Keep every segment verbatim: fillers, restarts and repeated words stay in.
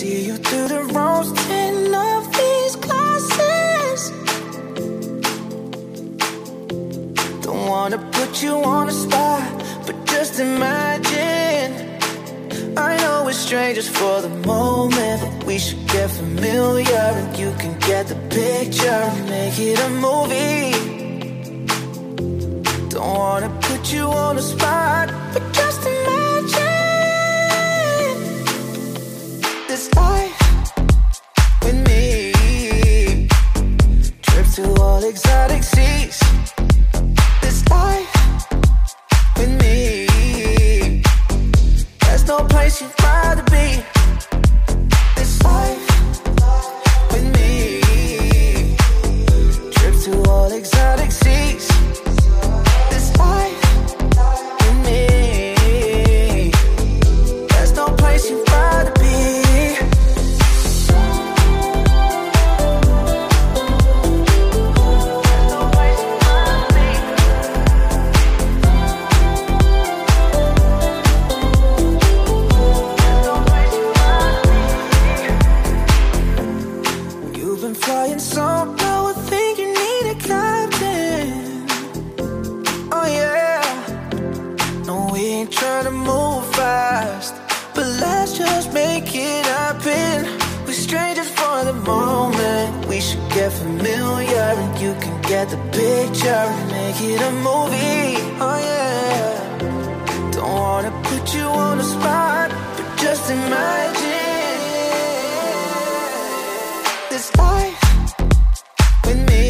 see you through the rose tint of these glasses. Don't wanna put you on the spot, but just imagine. I know we're strangers for the moment, but we should get familiar, and you can get the picture and make it a movie. Don't wanna put you on the spot, but just imagine this life with me. Trip to all exotic seas. This life with me. There's no place you'd rather be. This life with me. Trip to all exotic seas. This life with me. There's no place you'd rather be. Flying solo, I think you need a captain. Oh yeah. No, we ain't trying to move fast, but let's just make it happen. We're strangers for the moment. We should get familiar, and you can get the picture and make it a movie. Oh yeah. Don't wanna put you on the spot, but just imagine this life with me.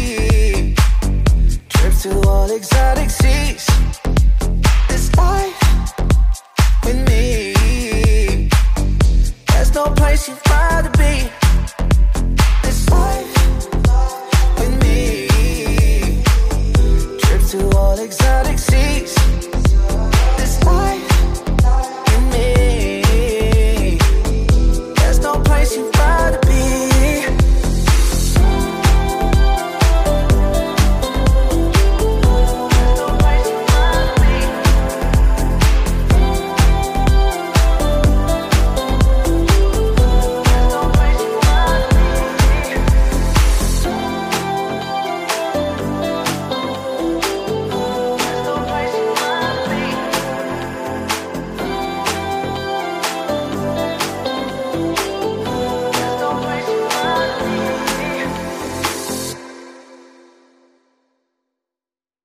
Trip to all exotic seas. This life with me. There's no place you'd rather be.